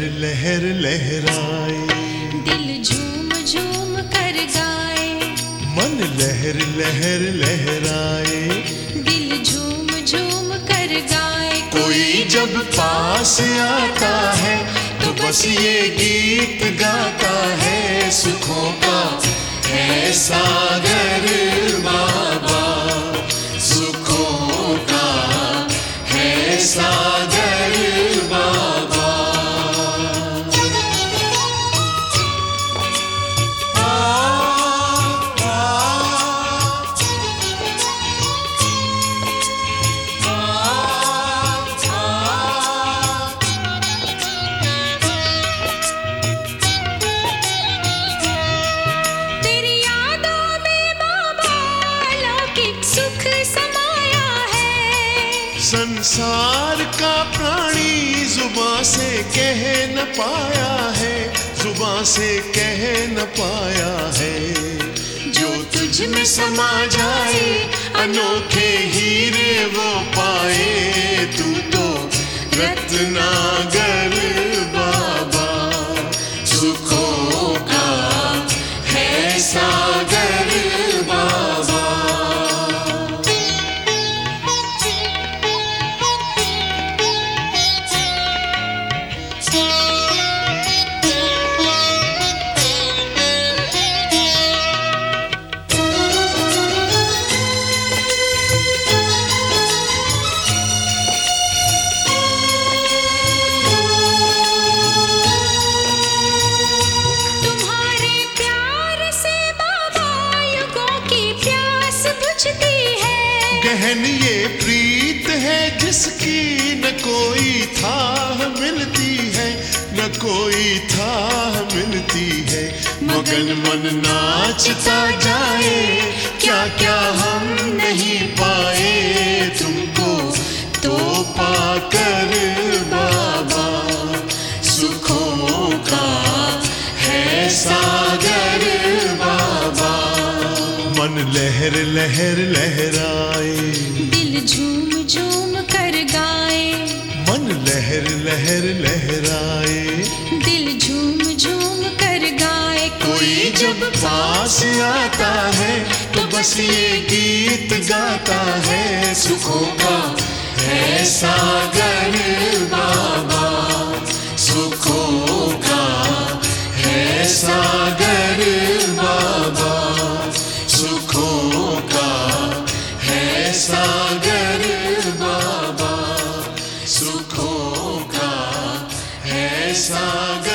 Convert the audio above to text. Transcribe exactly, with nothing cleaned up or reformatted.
लहर लहराए, दिल झूम झूम कर गाए। मन लहर लहर लहराए, दिल झूम झूम कर गाए। कोई जब पास आता है तो बस ये गीत गाता है, सुखों का है सागर बाबा, सुखों का है सागर बाबा। संसार का प्राणी जुबां से कह न पाया है, जुबां से कह न पाया है। जो तुझ में समा जाए अनोखे हीरे वो पाए, तू तो रत्नागर बाबा, सुखों का है सागर बाबा। गहन ये प्रीत है जिसकी न कोई थाह मिलती है, न कोई थाह मिलती है। मगन मन नाचता जाए, क्या क्या हम नहीं पाए, तुमको तो पाकर बाबा, सुखों का है सागर बाबा। मन लहर लहर लहराए, दिल झूम झूम कर गाए। मन लहर लहर लहराए, दिल झूम झूम कर गाए। कोई जब पास आता है तो बस ये गीत गाता है, सुखों का है सागर बाबा, सुखों का है सागर बाबा, सुखों का है सागर बाबा, सुखों का है सागर।